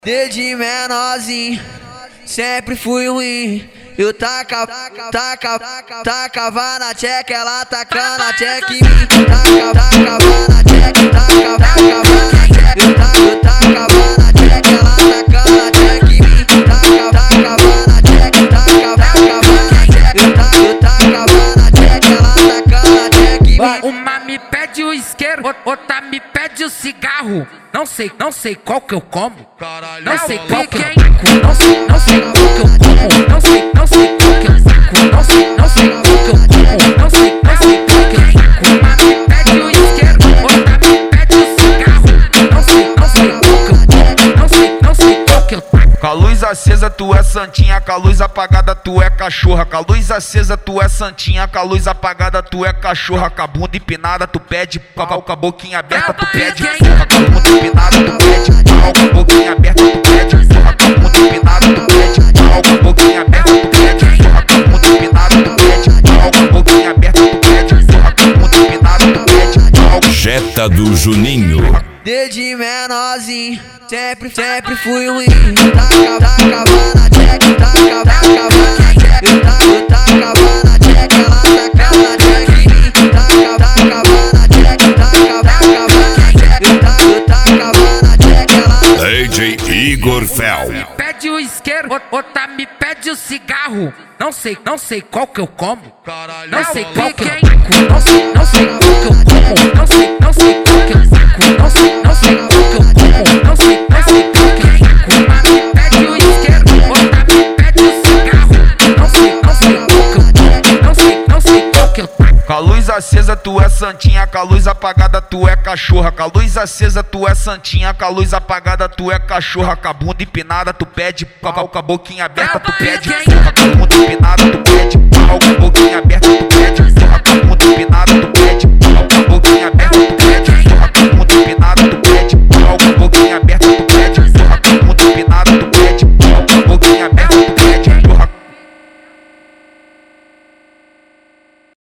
Desde menorzinho, sempre fui ruim. Eu tacava na tcheca, ela tacava na tcheca em mim. Tacava na tcheca, tacava na tcheca. Eu tacava na tcheca, ela tacava na tcheca em mim. Tacava na tcheca, tacava na tcheca. Eu tacava na tcheca, ela tacava na tcheca em mim. Uma me pede o isqueiro, outra me pede o cigarro. Não sei qual que eu como. Não sei qual que eu taco. Não sei qual que eu como. Não sei qual que eu taco. Não sei qual que eu como. Não sei qual que eu taco. Uma me pede o isqueiro, outra me pede o cigarro. Não sei qual que eu como. Não sei qual que eu taco. Com a luz acesa tu é santinha, com a luz apagada tu é cachorra. Com a luz acesa tu é santinha, com a luz apagada tu é cachorra. Com a bunda empinada tu pede pau, com a boquinha aberta tu pede porra. Com a bunda empinada tu pede pau, com a boquinha aberta tu pede porra. Com a bunda empinada tu pede pau, com a boquinha aberta tu pede porra. Com a bunda empinada tu pede pau, com a boquinha aberta tu pede porra. Com a bunda empinada tu pede pau. Jetta do Juninho. Desde menorzinho, sempre fui ruim. Tacava na tcheca, tacava na tcheca. Eu tacava na tcheca, ela tacava na tcheca em mim. Tacava na tcheca, tacava na tcheca. Eu tacava na tcheca, ela DJ Igor Fel. Me pede o isqueiro, outra me pede o cigarro. Não sei qual que eu como. Não sei qual que eu taco. Não sei qual que eu como. Não sei qual que eu taco. Não sei qual que eu como. Não sei qual que eu taco. Uma me pede o isqueiro, outra me pede o cigarro. Não sei qual que eu como. Não sei qual que eu taco. Com a luz acesa tu é santinha, com a luz apagada tu é cachorra. Com a luz acesa tu é santinha, com a luz apagada tu é cachorra. Com a bunda empinada tu pede pau, com a boquinha aberta tu pede porra. Com a bunda empinada tu pede